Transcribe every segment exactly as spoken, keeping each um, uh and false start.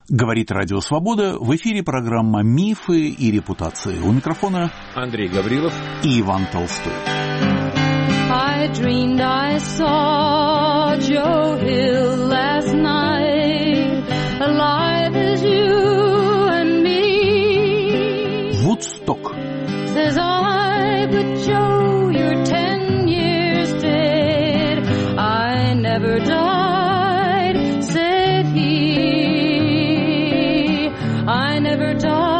Говорит Радио Свобода. В эфире программа «Мифы и репутации». У микрофона Андрей Гаврилов и Иван Толстой. I dreamed I saw Joe Hill last night, alive as you and me. Вудсток. Says I, but Joe, you're ten years dead. I never died, said he. I never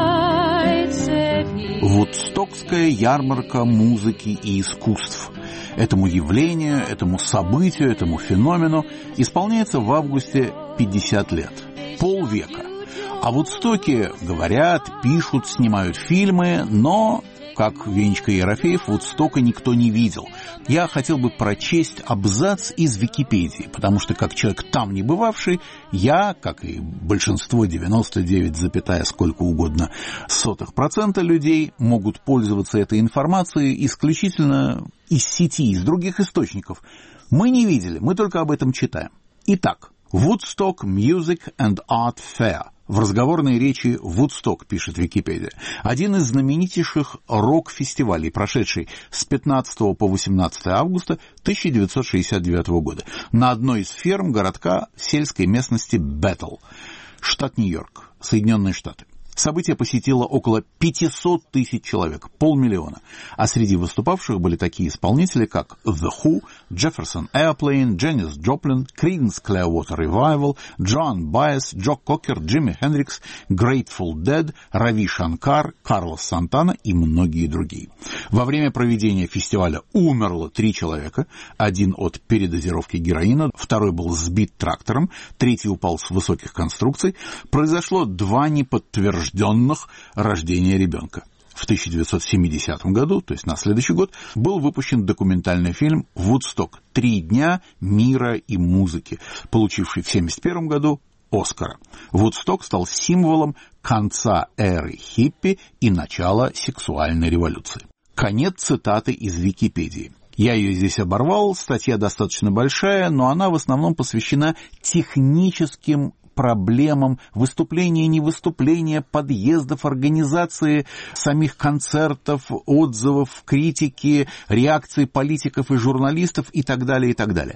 died, said he. Вудстокская ярмарка музыки и искусств. Этому явлению, этому событию, этому феномену исполняется в августе пятьдесят лет. Полвека. О Вудстоке говорят, пишут, снимают фильмы, но, как Венечка Ерофеев, Вудстока никто не видел. Я хотел бы прочесть абзац из Википедии, потому что, как человек там не бывавший, я, как и большинство, девяносто девять, сколько угодно сотых процента людей, могут пользоваться этой информацией исключительно из сети, из других источников. Мы не видели, мы только об этом читаем. Итак, Woodstock Music and Art Fair. В разговорной речи Вудсток, пишет Википедия, один из знаменитейших рок-фестивалей, прошедший с пятнадцатого по восемнадцатое августа тысяча девятьсот шестьдесят девятого года на одной из ферм городка сельской местности Беттл, штат Нью-Йорк, Соединенные Штаты. Событие посетило около пятьсот тысяч человек, полмиллиона. А среди выступавших были такие исполнители, как The Who, Jefferson Airplane, Janis Joplin, Creedence Clearwater Revival, Joan Baez, Джо Кокер, Джимми Хендрикс, Grateful Dead, Рави Шанкар, Карлос Сантана и многие другие. Во время проведения фестиваля умерло три человека. Один от передозировки героина, второй был сбит трактором, третий упал с высоких конструкций. Произошло два неподтвержденных рождения ребенка. В тысяча девятьсот семидесятом году, то есть на следующий год, был выпущен документальный фильм «Вудсток. Три дня мира и музыки», получивший в семьдесят первом году Оскара. Вудсток стал символом конца эры хиппи и начала сексуальной революции. Конец цитаты из Википедии. Я ее здесь оборвал, статья достаточно большая, но она в основном посвящена техническим проблемам выступления, невыступления, подъездов, организации самих концертов, отзывов, критики, реакций политиков и журналистов и так далее, и так далее.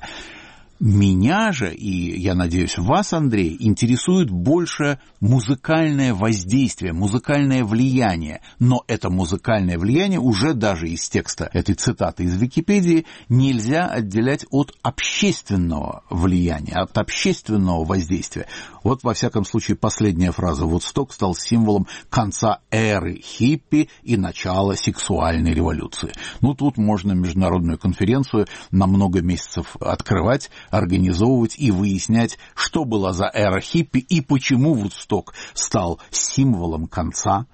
Меня же, и, я надеюсь, вас, Андрей, интересует больше музыкальное воздействие, музыкальное влияние. Но это музыкальное влияние уже даже из текста этой цитаты из Википедии нельзя отделять от общественного влияния, от общественного воздействия. Вот, во всяком случае, последняя фраза. Вудсток стал символом конца эры хиппи и начала сексуальной революции. Ну, тут можно международную конференцию на много месяцев открывать, организовывать и выяснять, что была за эра хиппи и почему Вудсток стал символом конца,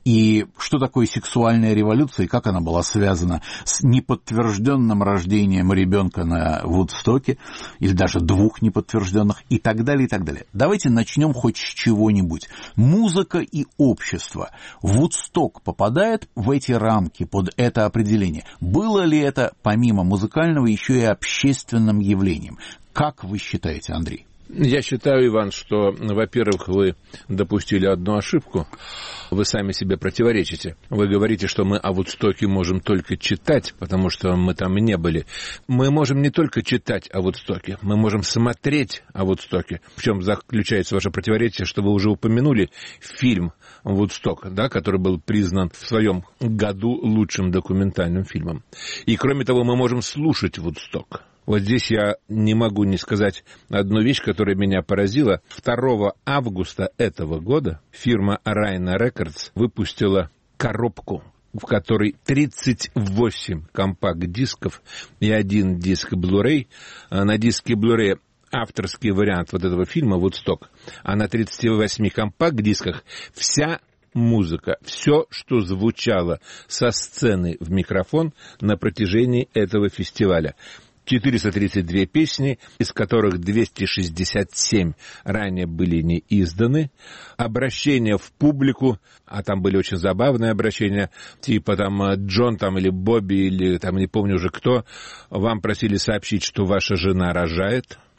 и что такое сексуальная революция, и как она была связана с неподтвержденным рождением ребенка на Вудстоке, или даже двух неподтвержденных, и так далее, и так далее. Давайте начнем хоть с чего-нибудь. Музыка и общество. Вудсток попадает в эти рамки, под это определение. Было ли это, помимо музыкального, еще и общественным явлением? Как вы считаете, Андрей? Я считаю, Иван, что, во-первых, вы допустили одну ошибку. Вы сами себе противоречите. Вы говорите, что мы о Вудстоке можем только читать, потому что мы там не были. Мы можем не только читать о Вудстоке, мы можем смотреть о Вудстоке. В чем заключается ваше противоречие, что вы уже упомянули фильм «Вудсток», да, который был признан в своем году лучшим документальным фильмом. И, кроме того, мы можем слушать Вудсток. Вот здесь я не могу не сказать одну вещь, которая меня поразила. второго августа этого года фирма Rhino Records выпустила коробку, в которой тридцать восемь компакт-дисков и один диск Blu-ray. На диске Blu-ray авторский вариант вот этого фильма «Вудсток», а на тридцати восьми компакт-дисках вся музыка, все, что звучало со сцены в микрофон на протяжении этого фестиваля. четыреста тридцать две песни, из которых двести шестьдесят семь ранее были не изданы. Обращения в публику, а там были очень забавные обращения, типа там Джон там, или Бобби, или там не помню уже кто, вам просили сообщить, что ваша жена рожает.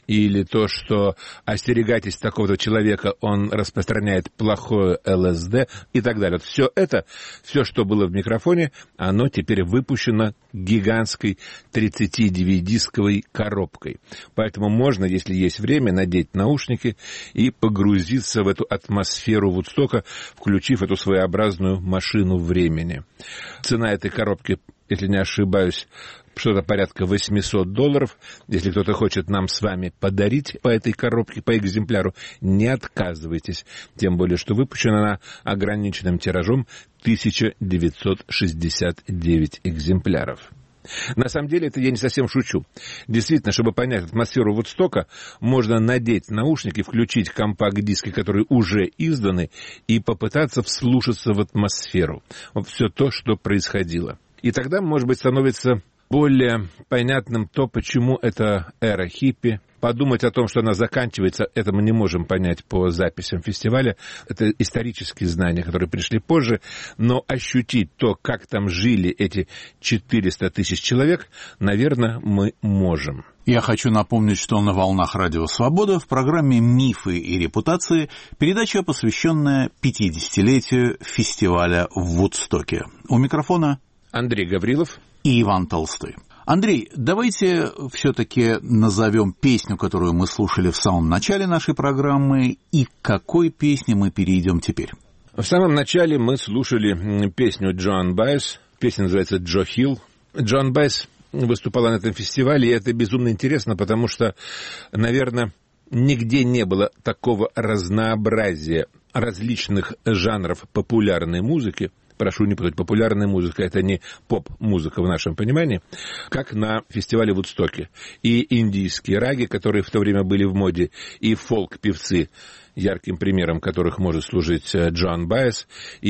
или то, что остерегайтесь такого-то человека, он распространяет плохое ЛСД и так далее. Все это, все, что было в микрофоне, оно теперь выпущено гигантской тридцатидевятидисковой коробкой. Поэтому можно, если есть время, надеть наушники и погрузиться в эту атмосферу Вудстока, включив эту своеобразную машину времени. Цена этой коробки, если не ошибаюсь, что-то порядка восемьсот долларов. Если кто-то хочет нам с вами подарить по этой коробке, по экземпляру, не отказывайтесь. Тем более, что выпущена она ограниченным тиражом тысяча девятьсот шестьдесят девять экземпляров. На самом деле, это я не совсем шучу. Действительно, чтобы понять атмосферу Вудстока, можно надеть наушники, включить компакт-диски, которые уже изданы, и попытаться вслушаться в атмосферу. Вот все то, что происходило. И тогда, может быть, становится более понятным то, почему это эра хиппи. Подумать о том, что она заканчивается, это мы не можем понять по записям фестиваля. Это исторические знания, которые пришли позже. Но ощутить то, как там жили эти четыреста тысяч человек, наверное, мы можем. Я хочу напомнить, что на волнах Радио Свобода в программе «Мифы и репутации» передача, посвященная пятидесятилетию фестиваля в Вудстоке. У микрофона Андрей Гаврилов и Иван Толстой. Андрей, давайте все-таки назовем песню, которую мы слушали в самом начале нашей программы, и к какой песне мы перейдем теперь. В самом начале мы слушали песню Джоан Баэс. Песня называется «Джо Хилл». Джоан Баэс выступала на этом фестивале, и это безумно интересно, потому что, наверное, нигде не было такого разнообразия различных жанров популярной музыки. Прошу не путать, популярная музыка — это не поп-музыка в нашем понимании, как на фестивале в Вудстоке. И индийские раги, которые в то время были в моде, и фолк-певцы, ярким примером которых может служить Джоан Баэс,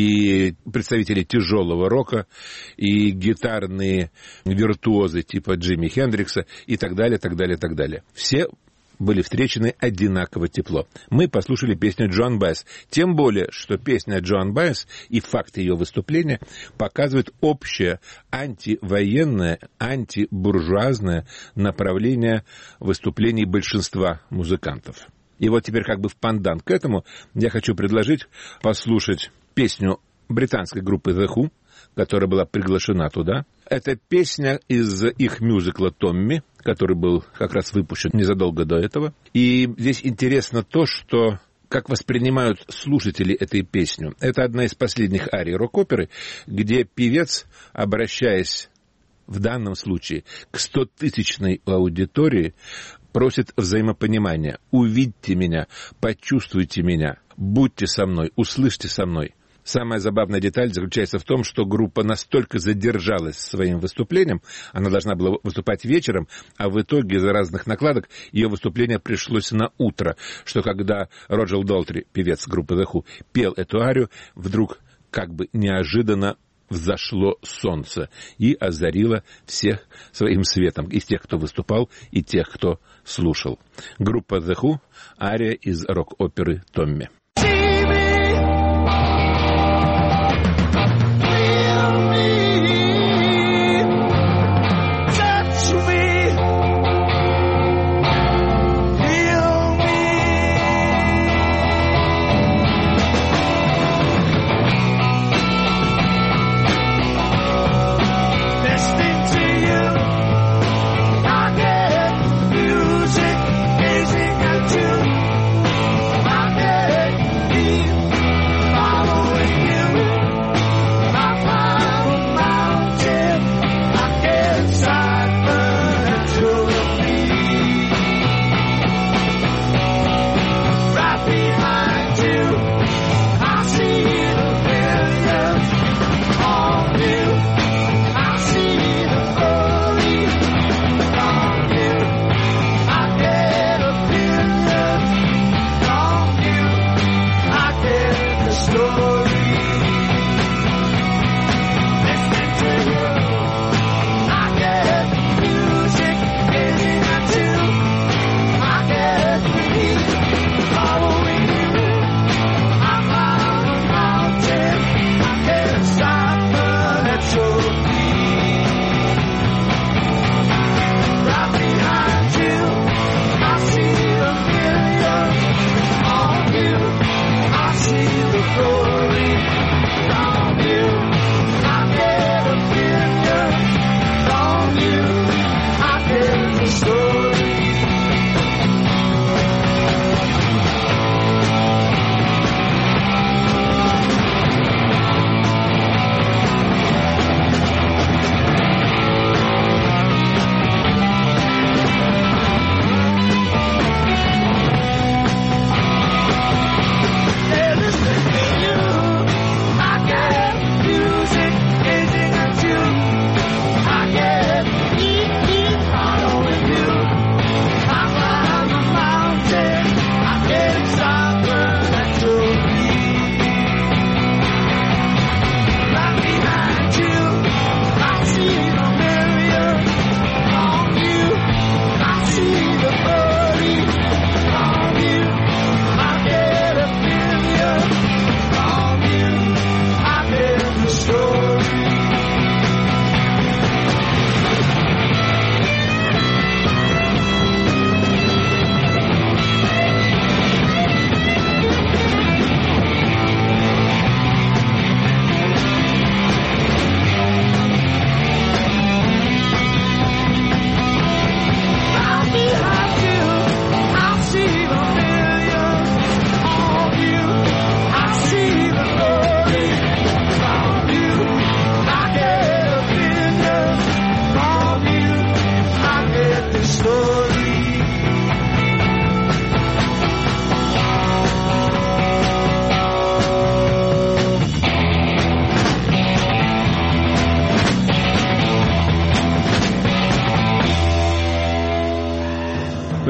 и представители тяжелого рока, и гитарные виртуозы типа Джимми Хендрикса, и так далее, так далее, так далее. Все были встречены одинаково тепло. Мы послушали песню Джоан Баэс. Тем более, что песня Джоан Баэс и факт ее выступления показывают общее антивоенное, антибуржуазное направление выступлений большинства музыкантов. И вот теперь как бы в пандан к этому я хочу предложить послушать песню британской группы The Who, которая была приглашена туда. Это песня из их мюзикла «Томми», который был как раз выпущен незадолго до этого. И здесь интересно то, что как воспринимают слушатели этой песню. Это одна из последних арий рок-оперы, где певец, обращаясь в данном случае к стотысячной аудитории, просит взаимопонимания. Увидьте меня, почувствуйте меня, будьте со мной, услышьте со мной. Самая забавная деталь заключается в том, что группа настолько задержалась своим выступлением, она должна была выступать вечером, а в итоге из-за разных накладок ее выступление пришлось на утро, что когда Роджер Долтри, певец группы The Who, пел эту арию, вдруг как бы неожиданно взошло солнце и озарило всех своим светом, и тех, кто выступал, и тех, кто слушал. Группа The Who, ария из рок-оперы «Томми». Music, gazing at you. I get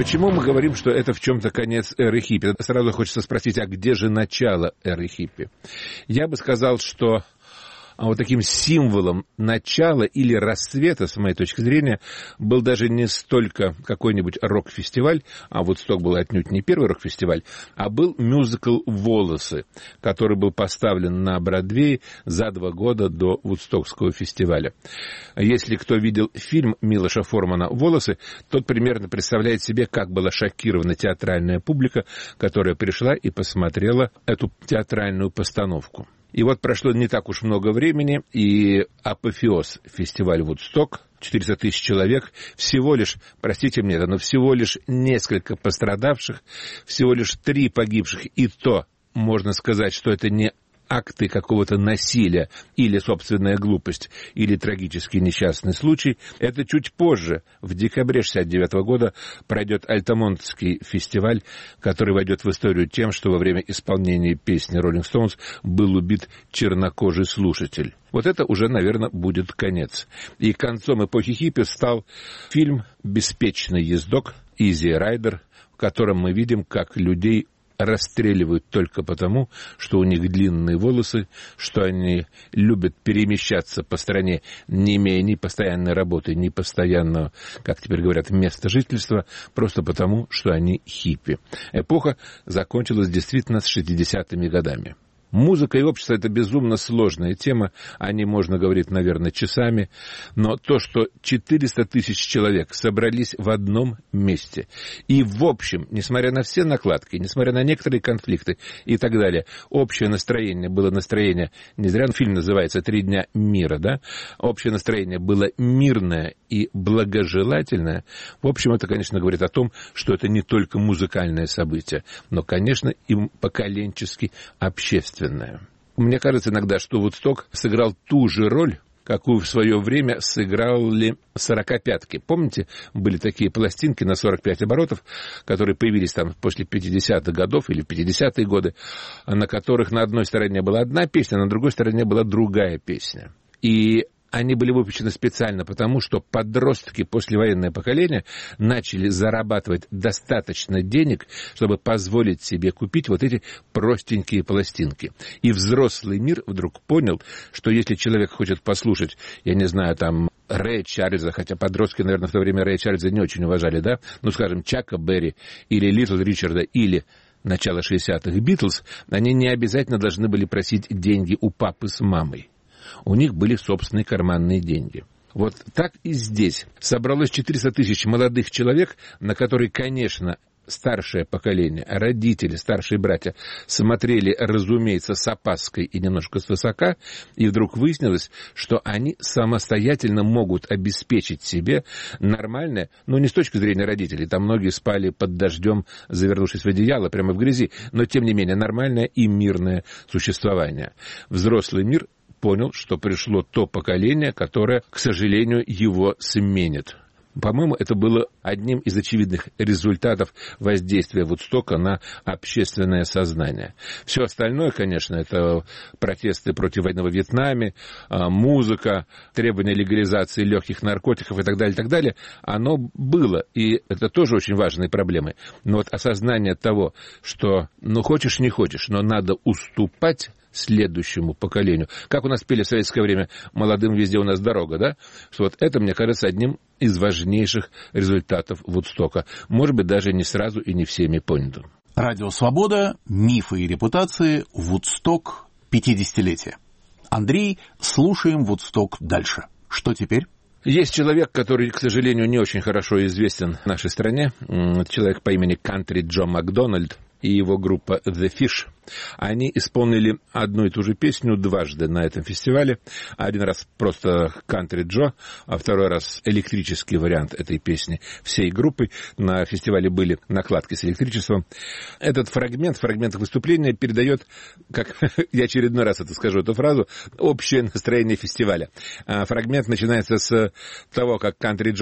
Почему мы говорим, что это в чем-то конец эры хиппи? Сразу хочется спросить, а где же начало эры хиппи? Я бы сказал, что а вот таким символом начала или расцвета, с моей точки зрения, был даже не столько какой-нибудь рок-фестиваль, а Вудсток был отнюдь не первый рок-фестиваль, а был мюзикл «Волосы», который был поставлен на Бродвее за два года до Вудстокского фестиваля. Если кто видел фильм Милоша Формана «Волосы», тот примерно представляет себе, как была шокирована театральная публика, которая пришла и посмотрела эту театральную постановку. И вот прошло не так уж много времени, и апофеоз фестиваль «Вудсток», четыреста тысяч человек, всего лишь, простите мне, но всего лишь несколько пострадавших, всего лишь три погибших, и то можно сказать, что это не акты какого-то насилия или собственная глупость, или трагический несчастный случай. Это чуть позже, в декабре шестьдесят девятого года, пройдет Альтамонтский фестиваль, который войдет в историю тем, что во время исполнения песни «Роллинг Стоунс» был убит чернокожий слушатель. Вот это уже, наверное, будет конец. И концом эпохи хиппи стал фильм «Беспечный ездок», «Изи Райдер», в котором мы видим, как людей расстреливают только потому, что у них длинные волосы, что они любят перемещаться по стране, не имея ни постоянной работы, ни постоянного, как теперь говорят, места жительства, просто потому, что они хиппи. Эпоха закончилась действительно с шестидесятыми годами. Музыка и общество — это безумно сложная тема, о ней можно говорить, наверное, часами, но то, что четыреста тысяч человек собрались в одном месте, и в общем, несмотря на все накладки, несмотря на некоторые конфликты и так далее, общее настроение было настроение, не зря фильм называется «Три дня мира», да, общее настроение было мирное и благожелательное, в общем, это, конечно, говорит о том, что это не только музыкальное событие, но, конечно, и поколенчески общественное. Мне кажется иногда, что Вудсток сыграл ту же роль, какую в свое время сыграли сорокопятки. Помните, были такие пластинки на сорок пять оборотов, которые появились там после пятидесятых годов или пятидесятые годы, на которых на одной стороне была одна песня, на другой стороне была другая песня. И они были выпущены специально потому, что подростки, послевоенное поколение, начали зарабатывать достаточно денег, чтобы позволить себе купить вот эти простенькие пластинки. И взрослый мир вдруг понял, что если человек хочет послушать, я не знаю, там, Рэя Чарльза, хотя подростки, наверное, в то время Рэя Чарльза не очень уважали, да, ну, скажем, Чака Берри или Литл Ричарда, или начало шестидесятых Битлз, они не обязательно должны были просить деньги у папы с мамой. У них были собственные карманные деньги. Вот так и здесь. Собралось четыреста тысяч молодых человек, на которые, конечно, старшее поколение, родители, старшие братья смотрели, разумеется, с опаской и немножко свысока, и вдруг выяснилось, что они самостоятельно могут обеспечить себе нормальное, ну, не с точки зрения родителей, там многие спали под дождем, завернувшись в одеяло, прямо в грязи, но, тем не менее, нормальное и мирное существование. Взрослый мир понял, что пришло то поколение, которое, к сожалению, его сменит. По-моему, это было одним из очевидных результатов воздействия Вудстока на общественное сознание. Все остальное, конечно, это протесты против войны во Вьетнаме, музыка, требования легализации легких наркотиков и так далее, и так далее. Оно было, и это тоже очень важные проблемы. Но вот осознание того, что, ну, хочешь, не хочешь, но надо уступать следующему поколению. Как у нас пели в советское время «Молодым везде у нас дорога», да? Что вот это, мне кажется, одним из важнейших результатов Вудстока. Может быть, даже не сразу и не всеми понятым. Радио «Свобода», мифы и репутации, Вудсток, пятидесятилетие. Андрей, слушаем Вудсток дальше. Что теперь? Есть человек, который, к сожалению, не очень хорошо известен в нашей стране. Человек по имени Кантри Джо Макдональд и его группа The Fish. Они исполнили одну и ту же песню дважды на этом фестивале. Один раз просто «Country Joe», а второй раз электрический вариант этой песни всей группы. На фестивале были накладки с электричеством. Этот фрагмент, фрагмент выступления передает, как я очередной раз это скажу, эту фразу, общее настроение фестиваля. Фрагмент начинается с того, как «Country Joe»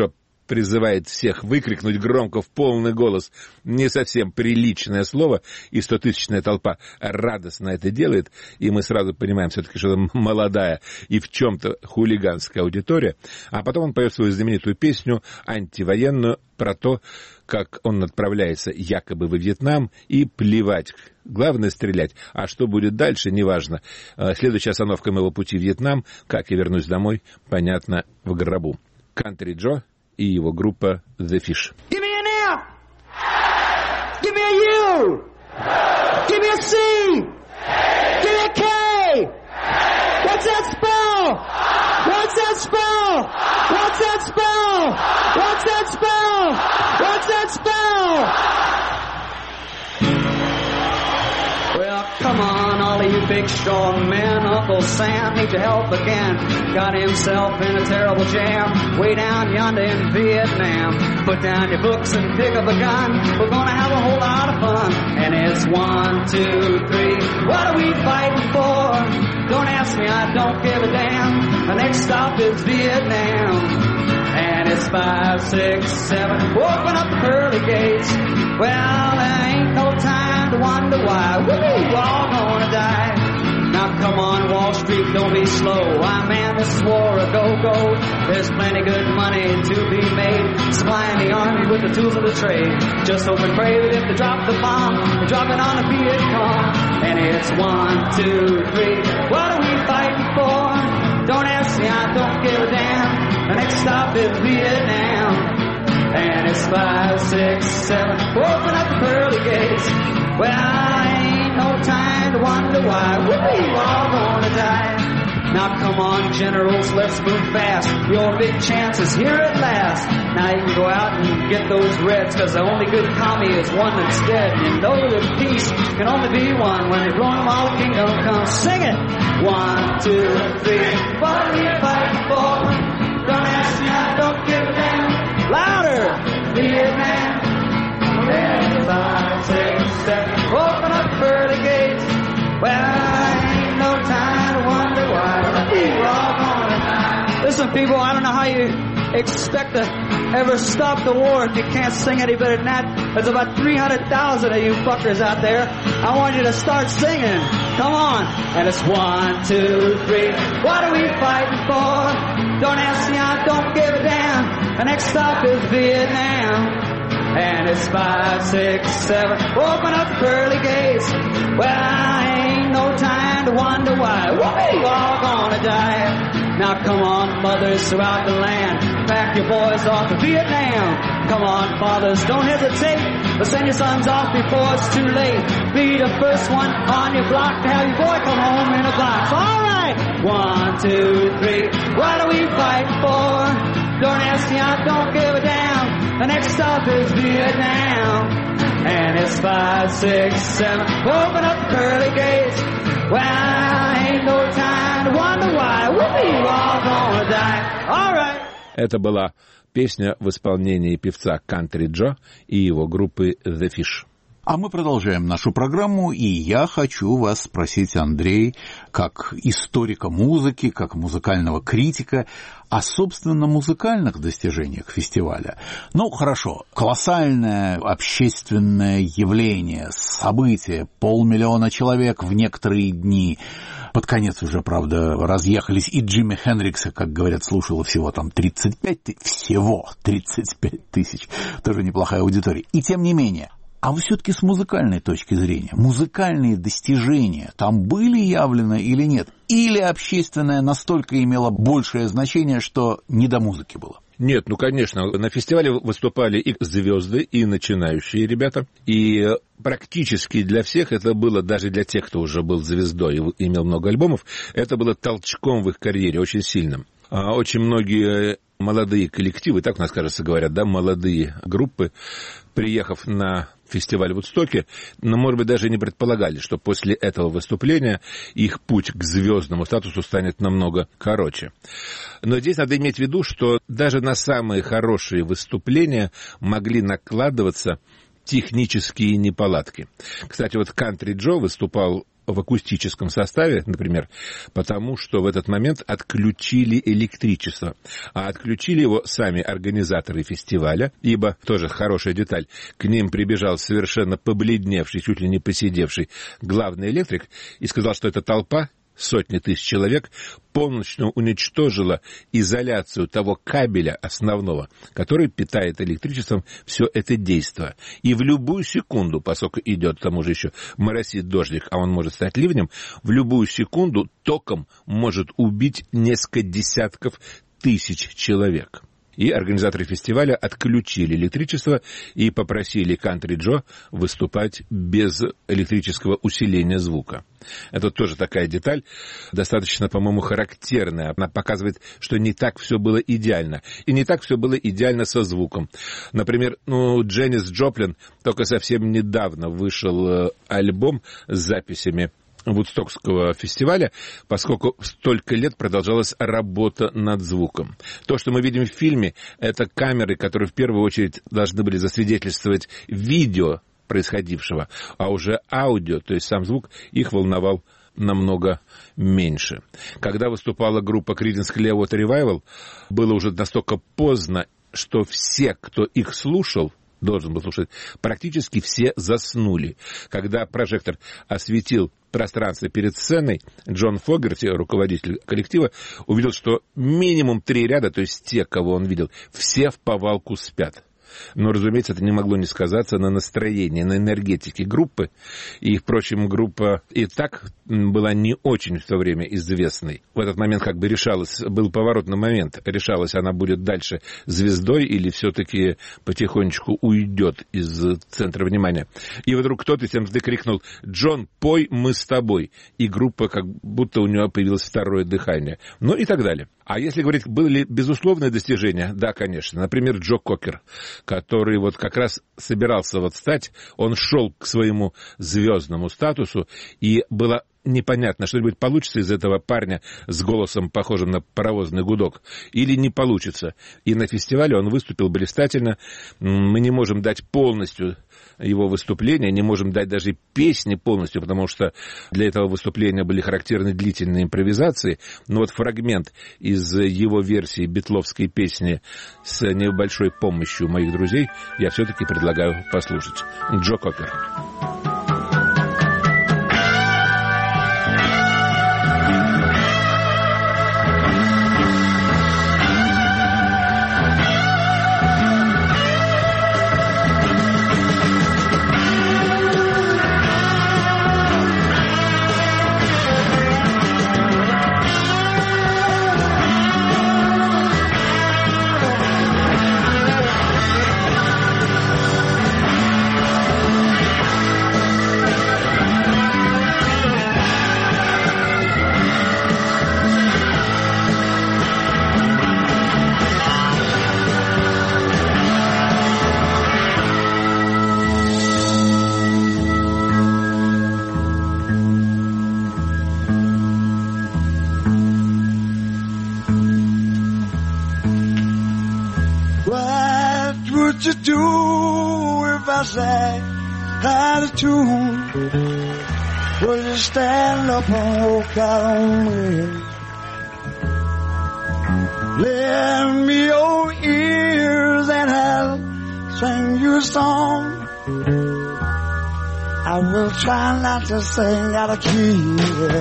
призывает всех выкрикнуть громко в полный голос не совсем приличное слово, и стотысячная толпа радостно это делает, и мы сразу понимаем все-таки, что это молодая и в чем-то хулиганская аудитория. А потом он поет свою знаменитую песню антивоенную про то, как он отправляется якобы во Вьетнам, и плевать. Главное стрелять. А что будет дальше, неважно. Следующая остановка моего пути в Вьетнам, как я вернусь домой, понятно, в гробу. Country Joe и его группа The Fish. Give me an F! Give me a U! Give me a C! Give me a K! What's that spell? What's that spell? What's that spell? What's that spell? What's that spell? Well, come on, all of you big strong men. Uncle Sam needs your help again. Got himself in a terrible jam way down yonder in Vietnam. Put down your books and pick up a gun. We're gonna have a whole lot of fun. And it's one, two, three. What are we fighting for? Don't ask me, I don't give a damn. The next stop is Vietnam. And it's five, six, seven. Open up the pearly gates. Well, there ain't no time to wonder why. We're all gonna die. Now come on, Wall Street, don't be slow. Why, man, this is war a go-go. There's plenty good money to be made, supplying the army with the tools of the trade. Just hope and pray that if they drop the bomb, they drop it on the Viet Cong. And it's one, two, three. What are we fighting for? Don't ask me, I don't give a damn. The next stop is Vietnam. And it's five, six, seven. Open up the pearly gates. Well, ain't no time to wonder why. We're all gonna die. Now come on, generals, let's move fast. Your big chance is here at last. Now you can go out and get those reds, cause the only good commie is one that's dead. You know that peace can only be one. When they've blown them all, the kingdom comes. Sing it! One, two, three. What are we fighting for? Don't ask me, I don't give a damn. Louder! Vietnam. Ten, five, six, seven. Open up pearly gates. Well, ain't no time to wonder why. We're all gonna die. Listen, people, I don't know how you expect to ever stop the war if you can't sing any better than that. There's about three hundred thousand of you fuckers out there. I want you to start singing. Come on. And it's one, two, three. What are we fighting for? Don't ask me, I don't give a damn. The next stop is Vietnam. And it's five, six, seven. Open up the pearly gates. Well, ain't no time to wonder why. We're all gonna die. Now come on, mothers throughout the land. Pack your boys off to Vietnam. Come on, fathers, don't hesitate. But send your sons off before it's too late. Be the first one on your block to have your boy come home in a box. All right. One, two, three. What are we fighting for? Don't ask me, I don't give a damn. The next stop is Vietnam. And it's five, six, seven. Open up the pearly gates. Well, ain't no time to wonder why. We're all gonna die. All right. Это была песня в исполнении певца Country Joe и его группы The Fish. А мы продолжаем нашу программу, и я хочу вас спросить, Андрей, как историка музыки, как музыкального критика, о, собственно, музыкальных достижениях фестиваля. Ну, хорошо, колоссальное общественное явление, событие, полмиллиона человек в некоторые дни. Под конец уже, правда, разъехались, и Джимми Хендрикса, как говорят, слушало всего там тридцать пять тысяч, всего тридцать пять тысяч, тоже неплохая аудитория. И тем не менее... А вы все-таки с музыкальной точки зрения, музыкальные достижения там были явлены или нет? Или общественное настолько имело большее значение, что не до музыки было? Нет, ну, конечно, на фестивале выступали и звезды, и начинающие ребята, и практически для всех это было, даже для тех, кто уже был звездой и имел много альбомов, это было толчком в их карьере, очень сильным. Очень многие молодые коллективы, так у нас, кажется, говорят, да, молодые группы, приехав на фестиваль в Вудстоке, но, может быть, даже не предполагали, что после этого выступления их путь к звездному статусу станет намного короче. Но здесь надо иметь в виду, что даже на самые хорошие выступления могли накладываться технические неполадки. Кстати, вот Country Joe выступал в акустическом составе, например, потому что в этот момент отключили электричество. А отключили его сами организаторы фестиваля, ибо, тоже хорошая деталь, к ним прибежал совершенно побледневший, чуть ли не посидевший главный электрик и сказал, что эта толпа, сотни тысяч человек, полностью уничтожила изоляцию того кабеля основного, который питает электричеством все это действо. И в любую секунду, поскольку идет, к тому же еще моросит дождик, а он может стать ливнем, в любую секунду током может убить несколько десятков тысяч человек. И организаторы фестиваля отключили электричество и попросили Country Joe выступать без электрического усиления звука. Это тоже такая деталь, достаточно, по-моему, характерная. Она показывает, что не так все было идеально. И не так все было идеально со звуком. Например, ну, Дженнис Джоплин только совсем недавно вышел альбом с записями Вудстокского фестиваля, поскольку столько лет продолжалась работа над звуком. То, что мы видим в фильме, это камеры, которые в первую очередь должны были засвидетельствовать видео происходившего, а уже аудио, то есть сам звук, их волновал намного меньше. Когда выступала группа Creedence Clearwater Revival, было уже настолько поздно, что все, кто их слушал, должен был слушать, практически все заснули. Когда прожектор осветил пространство перед сценой, Джон Фогерти, руководитель коллектива, увидел, что минимум три ряда, то есть те, кого он видел, все в повалку спят. Но, разумеется, это не могло не сказаться на настроении, на энергетике группы. И, впрочем, группа и так была не очень в то время известной. В этот момент как бы решалось, был поворотный момент, решалось, она будет дальше звездой или все-таки потихонечку уйдет из центра внимания. И вдруг кто-то всем крикнул: «Джон, пой, мы с тобой». И группа, как будто у нее появилось второе дыхание. Ну и так далее. А если говорить, были ли безусловные достижения? Да, конечно. Например, Джо Кокер, который вот как раз собирался вот стать, он шел к своему звездному статусу, и было непонятно, что-нибудь получится из этого парня с голосом, похожим на паровозный гудок, или не получится. И на фестивале он выступил блистательно. Мы не можем дать полностью его выступления, не можем дать даже песни полностью, потому что для этого выступления были характерны длительные импровизации. Но вот фрагмент из его версии битловской песни с небольшой помощью моих друзей я все-таки предлагаю послушать. Джо Кокер. Out of tune, will you stand up and walk out on me? Lend me your ears and I'll sing you a song. I will try not to sing out of key.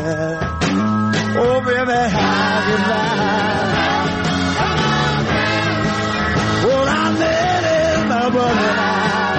Oh, baby, how you lie? Well, I met it, my brother.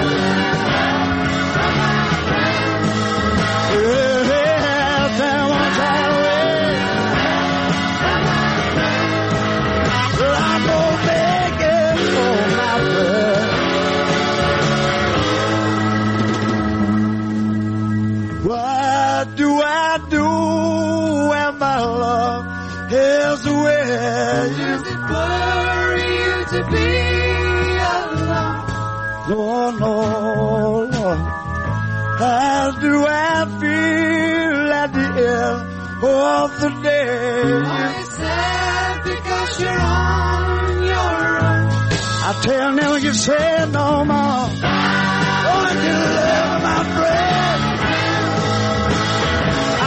What do I do when my love is where you prefer you to be alone? Lord, Lord, Lord, how do I feel at the end of the day? Are you sad because you're on your own? I tell them you say no more. Oh, you love my friend.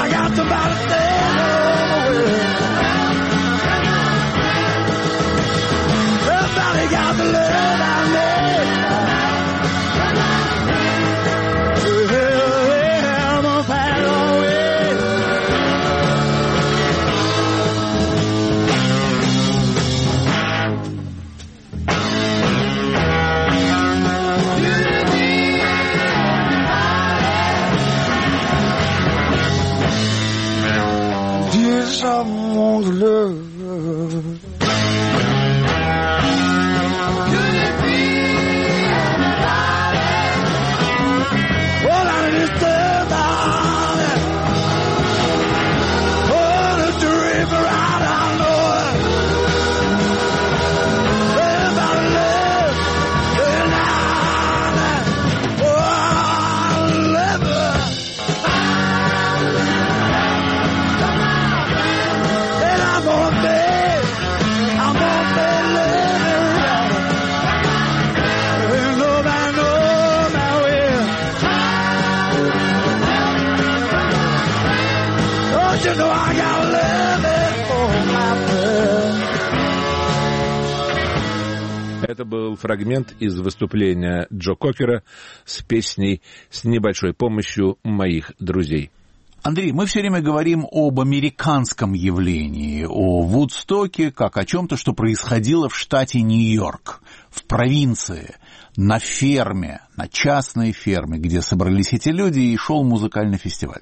someone's love. Could it be anybody? Well, I just tell darling, oh, the river out, I know it. There's our love, there's our oh, I love her. And I'm gonna be, I'm gonna be living right. You know that, know that will. Don't you know I got love it for my friend. Это был фрагмент из выступления Джо Кокера с песней «С небольшой помощью моих друзей». Андрей, мы все время говорим об американском явлении, о Вудстоке, как о чем-то, что происходило в штате Нью-Йорк, в провинции, на ферме, на частной ферме, где собрались эти люди, и шел музыкальный фестиваль.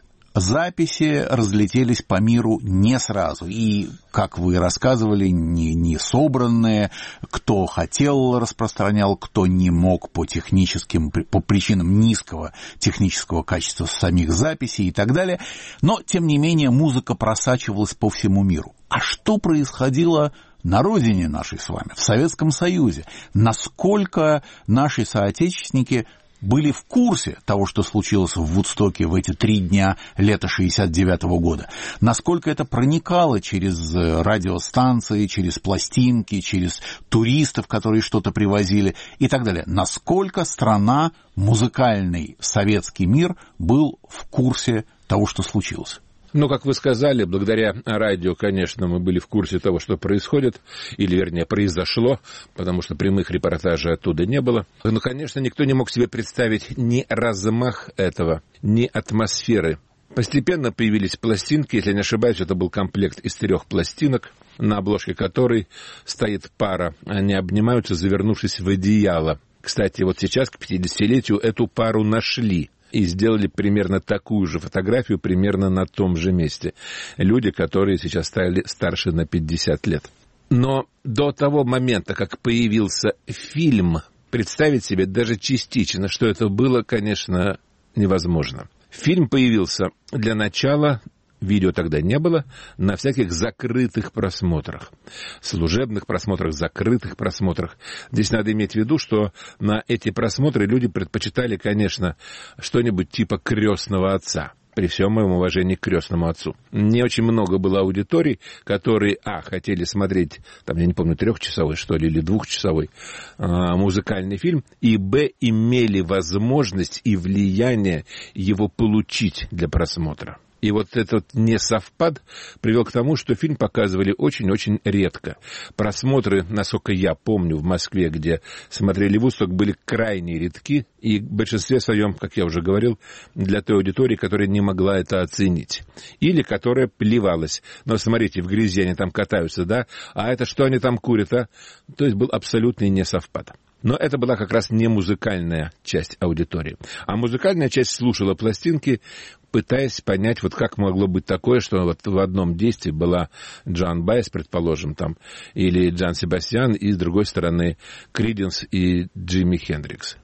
Записи разлетелись по миру не сразу, и, как вы рассказывали, не, не собранные, кто хотел, распространял, кто не мог по техническим, по причинам низкого технического качества самих записей и так далее, но, тем не менее, музыка просачивалась по всему миру. А что происходило на родине нашей с вами, в Советском Союзе? Насколько наши соотечественники были в курсе того, что случилось в Вудстоке в эти три дня лета шестьдесят девятого года? Насколько это проникало через радиостанции, через пластинки, через туристов, которые что-то привозили и так далее? Насколько страна, музыкальный советский мир был в курсе того, что случилось? Ну, как вы сказали, благодаря радио, конечно, мы были в курсе того, что происходит, или, вернее, произошло, потому что прямых репортажей оттуда не было. Но, конечно, никто не мог себе представить ни размах этого, ни атмосферы. Постепенно появились пластинки, если не ошибаюсь, это был комплект из трех пластинок, на обложке которой стоит пара. Они обнимаются, завернувшись в одеяло. Кстати, вот сейчас, к пятидесятилетию, эту пару нашли. И сделали примерно такую же фотографию, примерно на том же месте. Люди, которые сейчас стали старше на пятьдесят лет. Но до того момента, как появился фильм, представить себе даже частично, что это было, конечно, невозможно. Фильм появился для начала, видео тогда не было, на всяких закрытых просмотрах. Служебных просмотрах, закрытых просмотрах. Здесь надо иметь в виду, что на эти просмотры люди предпочитали, конечно, что-нибудь типа «Крестного отца». При всем моем уважении к крестному отцу. Не очень много было аудиторий, которые, а, хотели смотреть, там, я не помню, трехчасовой, что ли, или двухчасовой а, музыкальный фильм, и, б, имели возможность и влияние его получить для просмотра. И вот этот несовпад привел к тому, что фильм показывали очень-очень редко. Просмотры, насколько я помню, в Москве, где смотрели Вудсток, были крайне редки. И в большинстве своем, как я уже говорил, для той аудитории, которая не могла это оценить. Или которая плевалась. Но смотрите, в грязи они там катаются, да? А это что они там курят, а? То есть был абсолютный несовпад. Но это была как раз не музыкальная часть аудитории. А музыкальная часть слушала пластинки, пытаясь понять, вот как могло быть такое, что вот в одном действии была Джоан Баэс, предположим, там, или Джан Себастьян, и с другой стороны Криденс и Джимми Хендрикс.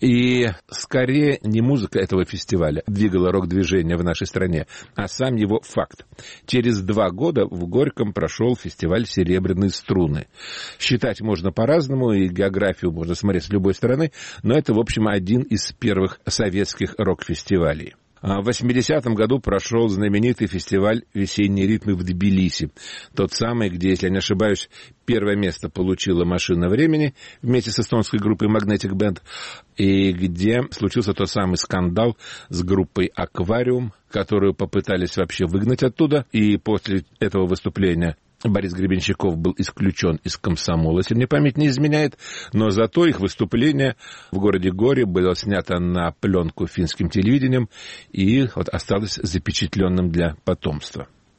И скорее не музыка этого фестиваля двигала рок-движение в нашей стране, а сам его факт. Через два года в Горьком прошел фестиваль «Серебряные струны». Считать можно по-разному, и географию можно смотреть с любой стороны, но это, в общем, один из первых советских рок-фестивалей. В восьмидесятом году прошел знаменитый фестиваль «Весенние ритмы» в Тбилиси. Тот самый, где, если я не ошибаюсь, первое место получила «Машина времени» вместе с эстонской группой Magnetic Band, и где случился тот самый скандал с группой «Аквариум», которую попытались вообще выгнать оттуда, и после этого выступления Борис Гребенщиков был исключен из комсомола, если мне память не изменяет, но зато их выступление в городе Горе было снято на пленку финским телевидением и вот осталось запечатленным для потомства.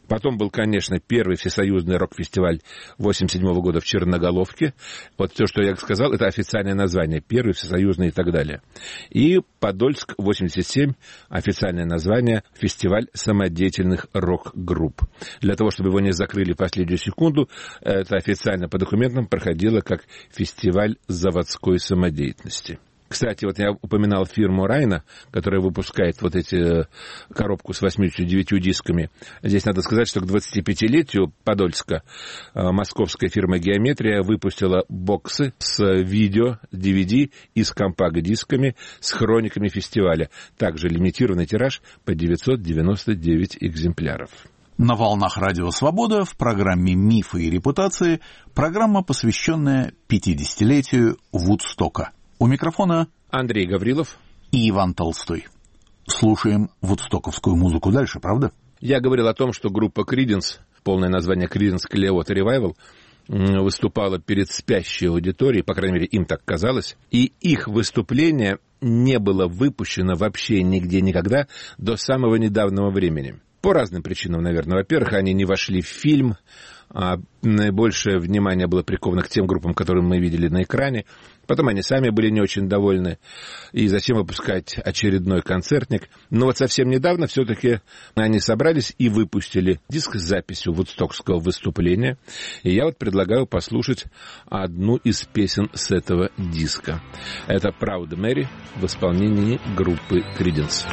Потом был, конечно, первый всесоюзный рок-фестиваль восемьдесят седьмого года в Черноголовке. Вот все, что я сказал, это официальное название. Первый всесоюзный и так далее. И Подольск, восемьдесят семь, официальное название — фестиваль самодеятельных рок-групп. Для того, чтобы его не закрыли в последнюю секунду, это официально по документам проходило как фестиваль заводской самодеятельности. Кстати, вот я упоминал фирму Райна, которая выпускает вот эти коробку с восьмидесятью девятью дисками. Здесь надо сказать, что к двадцатипятилетию Подольска московская фирма «Геометрия» выпустила боксы с видео, ди ви ди и с компакт-дисками с хрониками фестиваля. Также лимитированный тираж по девятьсот девяносто девять экземпляров. На волнах Радио Свобода в программе «Мифы и репутации» программа, посвященная пятидесятилетию Вудстока. У микрофона Андрей Гаврилов и Иван Толстой. Слушаем вудстоковскую музыку дальше, правда? Я говорил о том, что группа Creedence, полное название Creedence Clearwater Revival, выступала перед спящей аудиторией, по крайней мере, им так казалось, и их выступление не было выпущено вообще нигде никогда до самого недавнего времени. По разным причинам, наверное. Во-первых, они не вошли в фильм, а наибольшее внимание было приковано к тем группам, которые мы видели на экране. Потом они сами были не очень довольны. И зачем выпускать очередной концертник? Но вот совсем недавно все-таки они собрались и выпустили диск с записью вудстокского выступления. И я вот предлагаю послушать одну из песен с этого диска. Это «Proud Mary» в исполнении группы Creedence.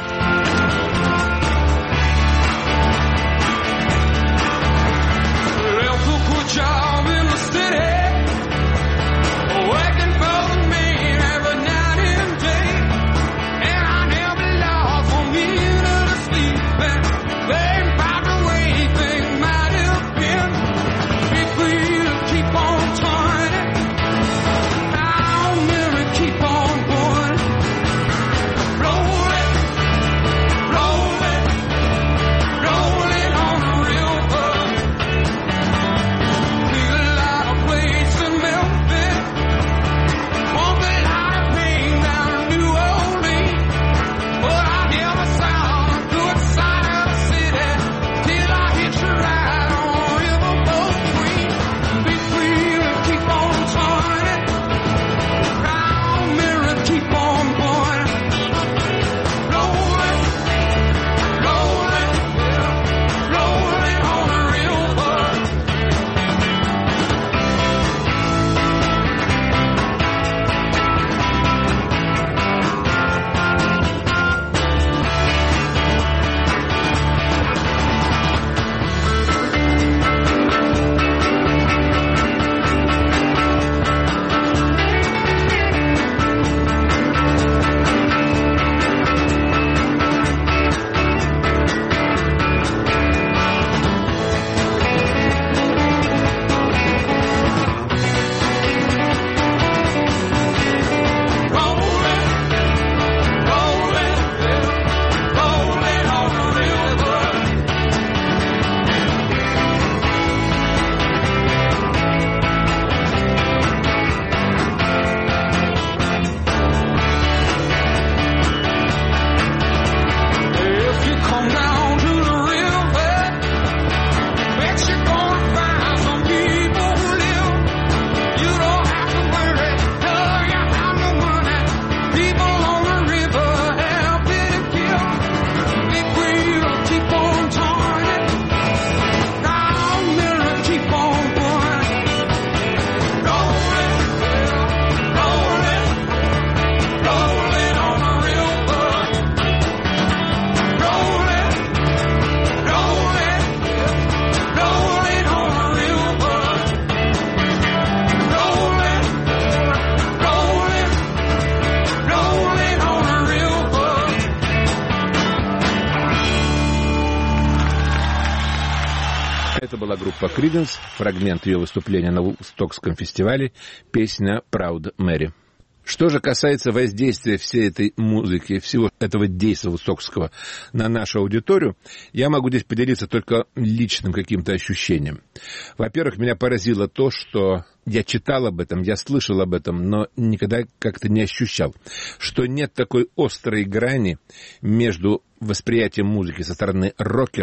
Группа Creedence, фрагмент ее выступления на Вудстокском фестивале, песня «Proud Mary». Что же касается воздействия всей этой музыки, всего этого действия вудстокского на нашу аудиторию, я могу здесь поделиться только личным каким-то ощущением. Во-первых, меня поразило то, что я читал об этом, я слышал об этом, но никогда как-то не ощущал, что нет такой острой грани между восприятием музыки со стороны рокеров,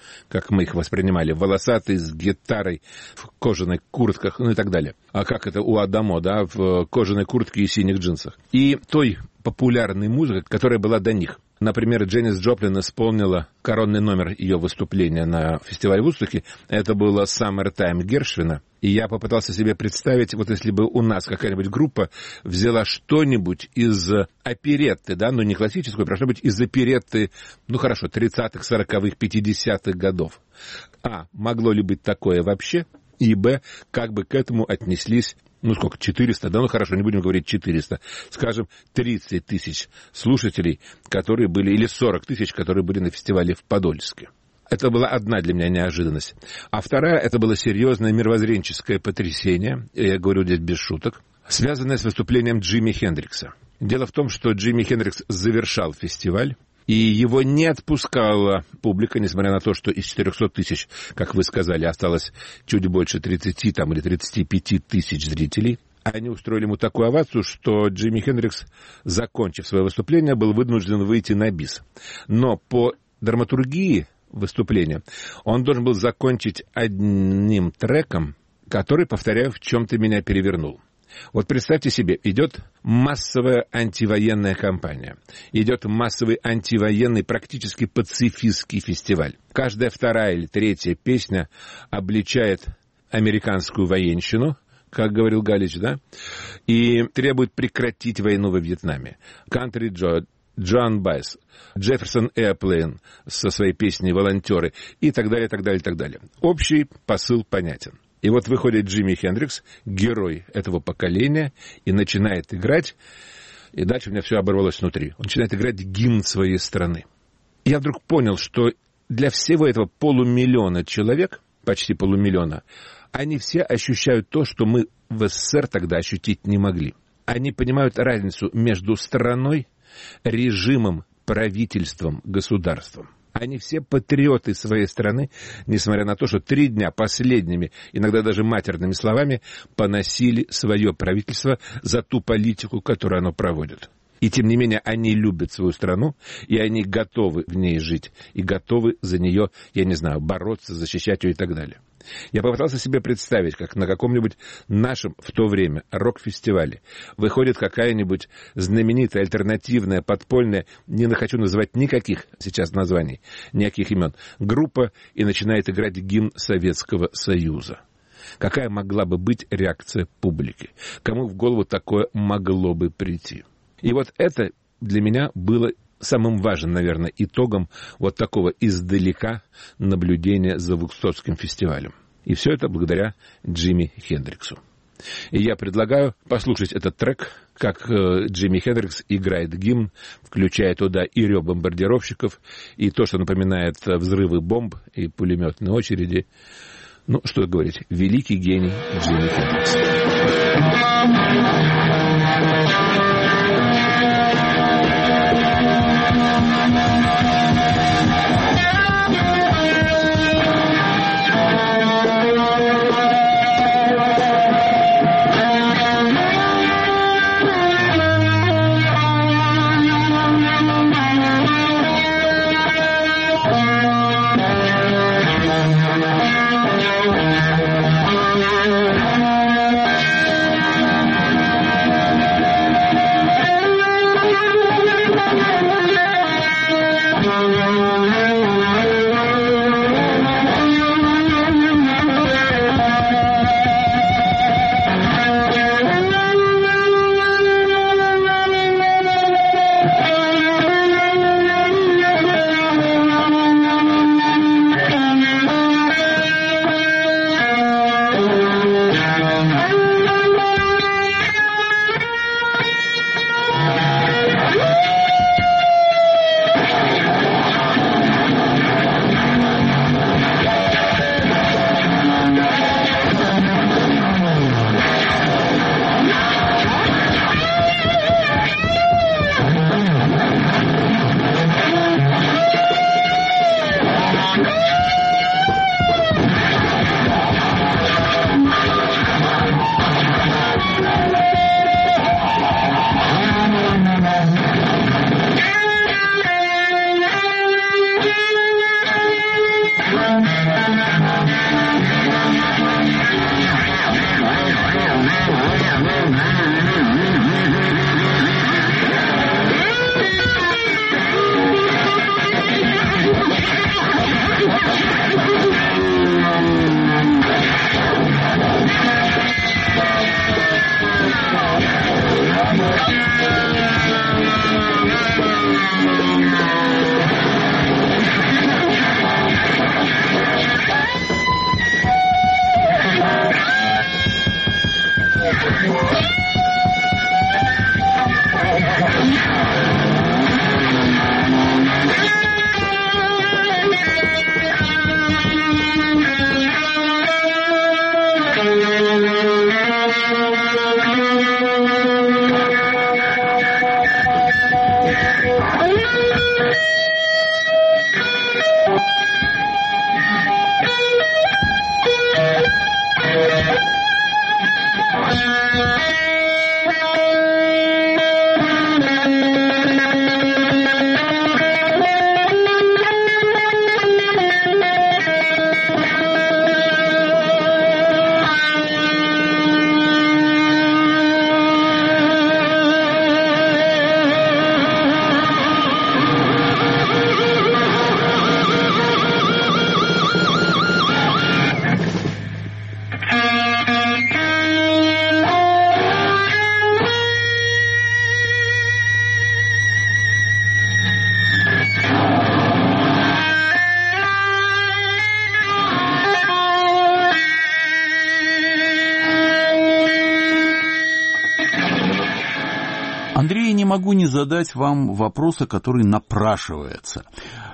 как мы их воспринимали, волосатые, с гитарой, в кожаных куртках, ну и так далее. А как это у Адамо, да, в кожаной куртке и синих джинсах. И той популярной музыкой, которая была до них. Например, Дженнис Джоплин исполнила коронный номер ее выступления на фестивале в Вудстоке. Это было «Summertime» Гершвина. И я попытался себе представить, вот если бы у нас какая-нибудь группа взяла что-нибудь из оперетты, да, ну не классическую, а что-нибудь из оперетты, ну хорошо, тридцатых, сороковых, пятидесятых годов. А, могло ли быть такое вообще? И б, как бы к этому отнеслись, ну сколько, четыреста, да, ну хорошо, не будем говорить четыреста, скажем, тридцать тысяч слушателей, которые были, или сорок тысяч, которые были на фестивале в Подольске. Это была одна для меня неожиданность. А вторая, это было серьезное мировоззренческое потрясение, я говорю здесь без шуток, связанное с выступлением Джимми Хендрикса. Дело в том, что Джимми Хендрикс завершал фестиваль, и его не отпускала публика, несмотря на то, что из четырехсот тысяч, как вы сказали, осталось чуть больше тридцати там, или тридцати пяти тысяч зрителей. Они устроили ему такую овацию, что Джимми Хендрикс, закончив свое выступление, был вынужден выйти на бис. Но по драматургии выступления он должен был закончить одним треком, который, повторяю, в чем-то меня перевернул. Вот представьте себе, идет массовая антивоенная кампания, идет массовый антивоенный, практически пацифистский фестиваль. Каждая вторая или третья песня обличает американскую военщину, как говорил Галич, да, и требует прекратить войну во Вьетнаме. Country Joe, Джон Байс, Джефферсон Эйрплейн со своей песней «Волонтеры» и так далее, так далее, так далее. Общий посыл понятен. И вот выходит Джимми Хендрикс, герой этого поколения, и начинает играть, и дальше у меня все оборвалось внутри. Он начинает играть гимн своей страны. Я вдруг понял, что для всего этого полумиллиона человек, почти полумиллиона, они все ощущают то, что мы в СССР тогда ощутить не могли. Они понимают разницу между страной, режимом, правительством, государством. Они все патриоты своей страны, несмотря на то, что три дня последними, иногда даже матерными словами, поносили свое правительство за ту политику, которую оно проводит. И тем не менее они любят свою страну, и они готовы в ней жить, и готовы за нее, я не знаю, бороться, защищать ее и так далее. Я попытался себе представить, как на каком-нибудь нашем в то время рок-фестивале выходит какая-нибудь знаменитая, альтернативная, подпольная, не хочу называть никаких сейчас названий, никаких имен, группа и начинает играть гимн Советского Союза. Какая могла бы быть реакция публики? Кому в голову такое могло бы прийти? И вот это для меня было самым важным, наверное, итогом вот такого издалека наблюдения за Вудстокским фестивалем. И все это благодаря Джимми Хендриксу. И я предлагаю послушать этот трек, как э, Джимми Хендрикс играет гимн, включая туда и рев бомбардировщиков, и то, что напоминает взрывы бомб и пулеметные очереди. Ну, что говорить, великий гений Джимми Хендрикс. Thank you. Андрей, не могу не задать вам вопроса, который напрашивается.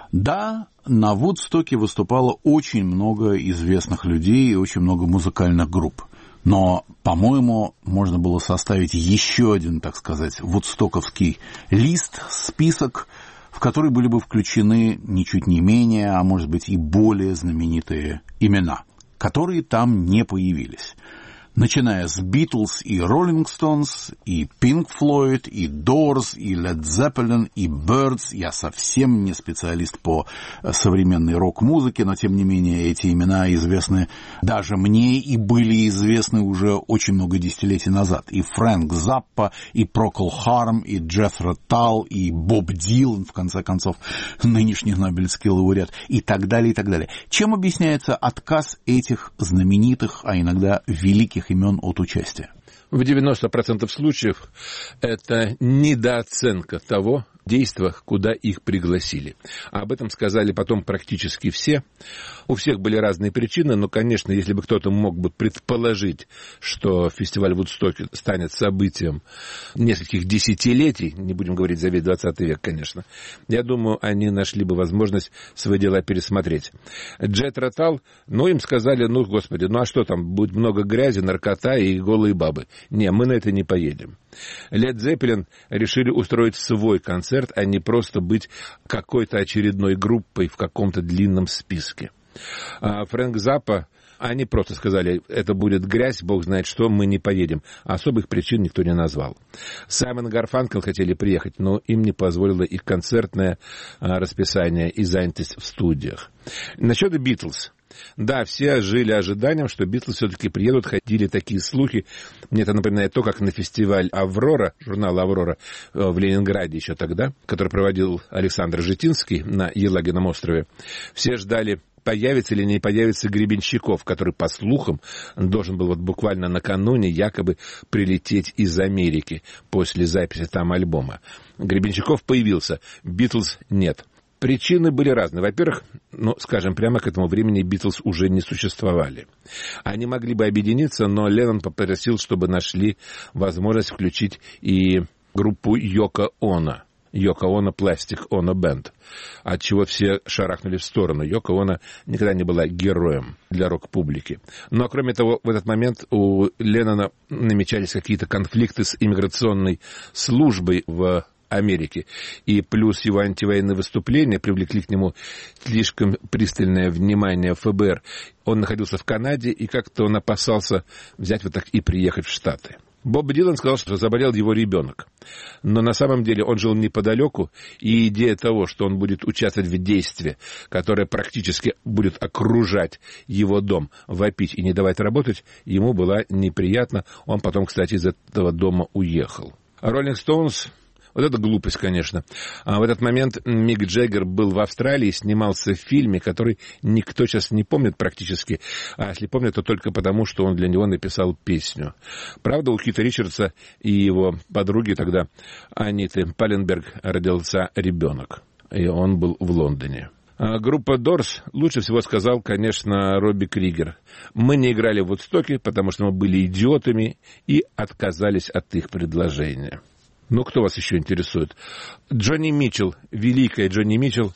Да, на Вудстоке выступало очень много известных людей и очень много музыкальных групп. Но, по-моему, можно было составить еще один, так сказать, вудстоковский лист, список, в который были бы включены ничуть не менее, а может быть и более знаменитые имена, которые там не появились. Начиная с Beatles и Rolling Stones, и Pink Floyd, и Doors, и Led Zeppelin, и Byrds. Я совсем не специалист по современной рок-музыке, но, тем не менее, эти имена известны даже мне и были известны уже очень много десятилетий назад. И Фрэнк Заппа, и Procol Harum, и Джеффри Талл, и Боб Дилан, в конце концов, нынешний Нобелевский лауреат, и так далее, и так далее. Чем объясняется отказ этих знаменитых, а иногда великих имен от участия? В девяноста процентах случаев это недооценка того действия, куда их пригласили. Об этом сказали потом практически все. У всех были разные причины, но, конечно, если бы кто-то мог бы предположить, что фестиваль в Вудстоке станет событием нескольких десятилетий, не будем говорить за весь двадцатый век, конечно, я думаю, они нашли бы возможность свои дела пересмотреть. Джеффри Талл, ну, им сказали, ну, господи, ну, а что там, будет много грязи, наркота и голые бабы. Не, мы на это не поедем. Led Zeppelin решили устроить свой концерт, а не просто быть какой-то очередной группой в каком-то длинном списке. А Фрэнк Заппа, они просто сказали, это будет грязь, бог знает что, мы не поедем. Особых причин никто не назвал. Саймон и Гарфанкел хотели приехать, но им не позволило их концертное расписание и занятость в студиях. Насчет Битлз. Да, все жили ожиданием, что Битлз все-таки приедут, ходили такие слухи. Мне это напоминает то, как на фестиваль «Аврора», журнал «Аврора» в Ленинграде еще тогда, который проводил Александр Житинский на Елагином острове, все ждали, появится или не появится Гребенщиков, который, по слухам, должен был вот буквально накануне якобы прилететь из Америки после записи там альбома. Гребенщиков появился, Битлз нет. Причины были разные. Во-первых, ну, скажем прямо, к этому времени Битлз уже не существовали. Они могли бы объединиться, но Леннон попросил, чтобы нашли возможность включить и группу Йоко Оно. Йоко Оно Plastic Ono Band, от чего все шарахнули в сторону. Йоко Оно никогда не была героем для рок-публики. Но, кроме того, в этот момент у Леннона намечались какие-то конфликты с иммиграционной службой в Америки. И плюс его антивоенные выступления привлекли к нему слишком пристальное внимание эф бэ эр. Он находился в Канаде, и как-то он опасался взять вот так и приехать в Штаты. Боб Дилан сказал, что заболел его ребенок. Но на самом деле он жил неподалеку, и идея того, что он будет участвовать в действии, которое практически будет окружать его дом, вопить и не давать работать, ему была неприятна. Он потом, кстати, из этого дома уехал. Роллинг Стоунс... Вот это глупость, конечно. А в этот момент Мик Джаггер был в Австралии, снимался в фильме, который никто сейчас не помнит практически. А если помнит, то только потому, что он для него написал песню. Правда, у Кита Ричардса и его подруги тогда, Аниты Паленберг, родился ребенок. И он был в Лондоне. А группа Doors лучше всего сказал, конечно, Робби Кригер. Мы не играли в Вудстоке, потому что мы были идиотами и отказались от их предложения. Ну, кто вас еще интересует? Джонни Митчелл, великая Джонни Митчелл,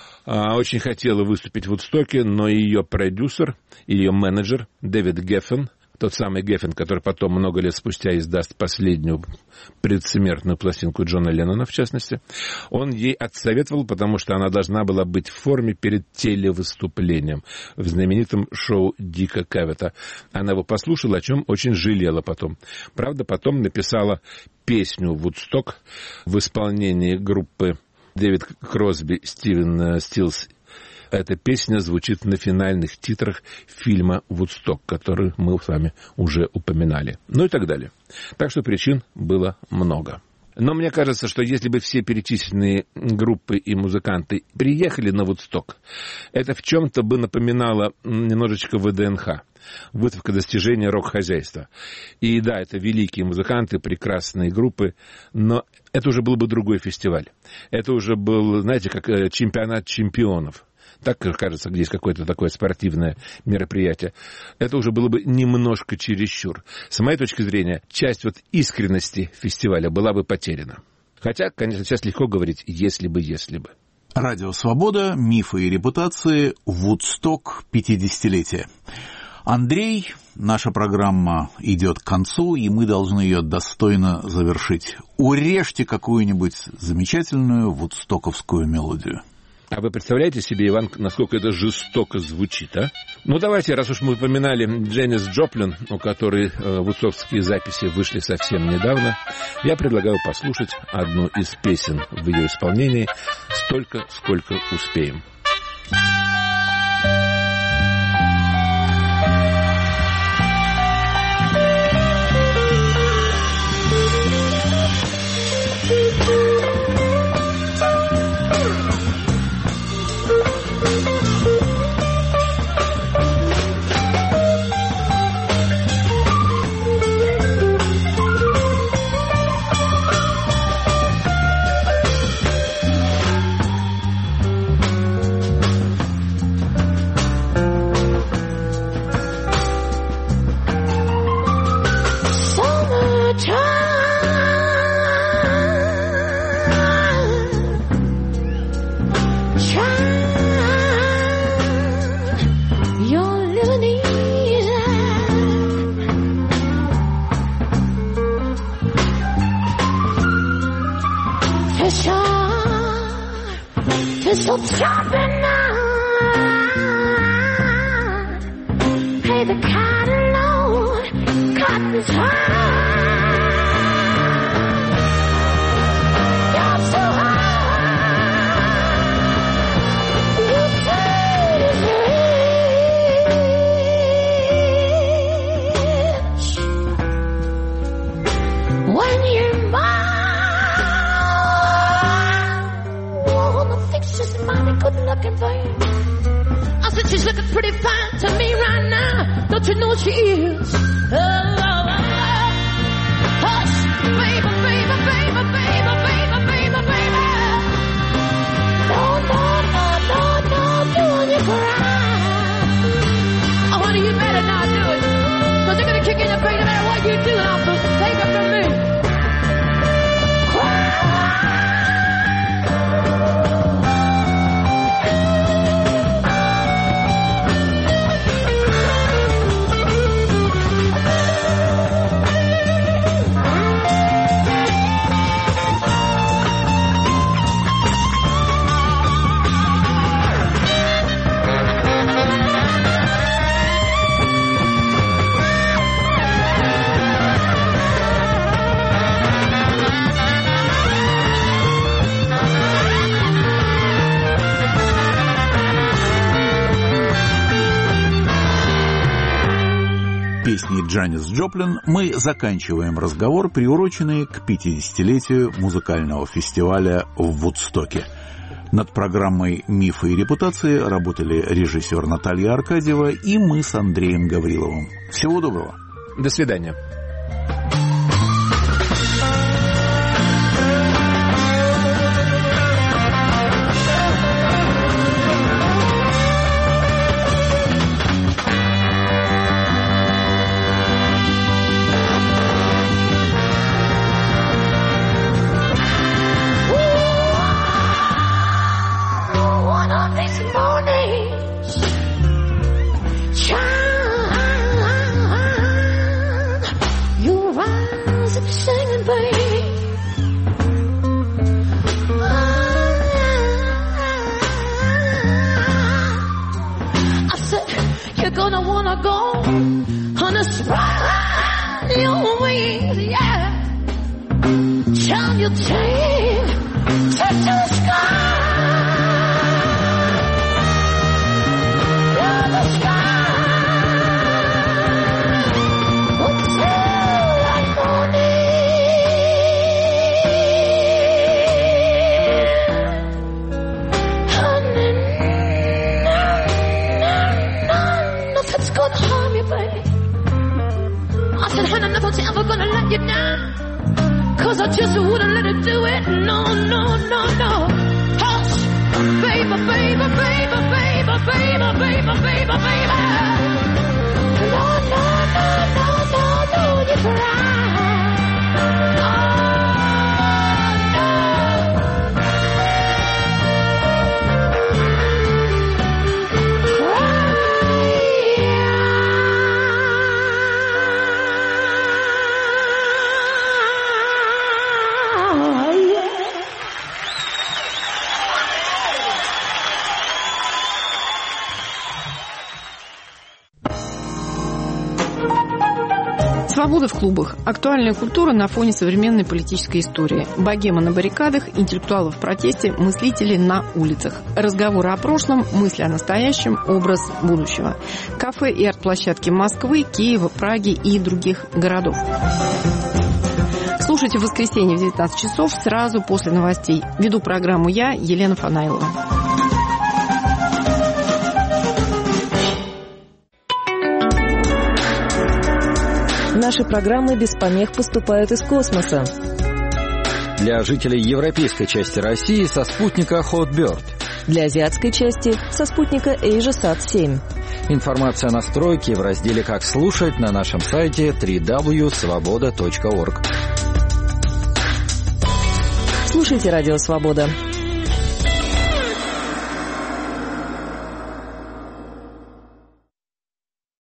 очень хотела выступить в Вудстоке, но ее продюсер, ее менеджер Дэвид Геффен, тот самый Геффен, который потом много лет спустя издаст последнюю предсмертную пластинку Джона Леннона, в частности, он ей отсоветовал, потому что она должна была быть в форме перед телевыступлением в знаменитом шоу Дика Кавета. Она его послушала, о чем очень жалела потом. Правда, потом написала песню «Вудсток» в исполнении группы Дэвид Кросби, Стивен Стилс. Эта песня звучит на финальных титрах фильма «Вудсток», который мы с вами уже упоминали. Ну и так далее. Так что причин было много. Но мне кажется, что если бы все перечисленные группы и музыканты приехали на Вудсток, это в чем-то бы напоминало немножечко вэ дэ эн ха. Выставка достижения рок-хозяйства. И да, это великие музыканты, прекрасные группы, но это уже был бы другой фестиваль. Это уже был, знаете, как чемпионат чемпионов. Так, кажется, где есть какое-то такое спортивное мероприятие. Это уже было бы немножко чересчур. С моей точки зрения, часть вот искренности фестиваля была бы потеряна. Хотя, конечно, сейчас легко говорить «если бы, если бы». Радио «Свобода», мифы и репутации, Вудсток, пятидесятилетие. Андрей, наша программа идет к концу, и мы должны ее достойно завершить. Урежьте какую-нибудь замечательную вудстоковскую мелодию. А вы представляете себе, Иван, насколько это жестоко звучит, а? Ну, давайте, раз уж мы упоминали Дженнис Джоплин, у которой э, вудстокские записи вышли совсем недавно, я предлагаю послушать одну из песен в ее исполнении «Столько, сколько успеем». So chopping now. Hey, the cotton load, cotton's high. You're so high. You say it's rich when you're mine. Mommy good looking for you. I said she's looking pretty fine to me right now. Don't you know she is? Oh, oh, oh. Hush, baby, baby, baby, baby, baby, baby, baby. No, no, no, no, no, doing you cry. Oh, honey, you better not do it. Cause they're gonna kick in your face no matter what you do. I'm supposed to take it from me. Cry. Песней Джанис Джоплин мы заканчиваем разговор, приуроченный к пятидесятилетию музыкального фестиваля в Вудстоке. Над программой «Мифы и репутации» работали режиссер Наталья Аркадьева и мы с Андреем Гавриловым. Всего доброго. До свидания. Свобода в клубах. Актуальная культура на фоне современной политической истории. Богема на баррикадах, интеллектуалы в протесте, мыслители на улицах. Разговоры о прошлом, мысли о настоящем, образ будущего. Кафе и арт-площадки Москвы, Киева, Праги и других городов. Слушайте в воскресенье в девятнадцать часов сразу после новостей. Веду программу я, Елена Фанайлова. Наши программы без помех поступают из космоса. Для жителей европейской части России со спутника Hotbird. Для азиатской части со спутника AsiaSat семь. Информация о настройке в разделе «Как слушать» на нашем сайте дабл-ю дабл ю дабл ю точка свобода точка орг. Слушайте «Радио Свобода».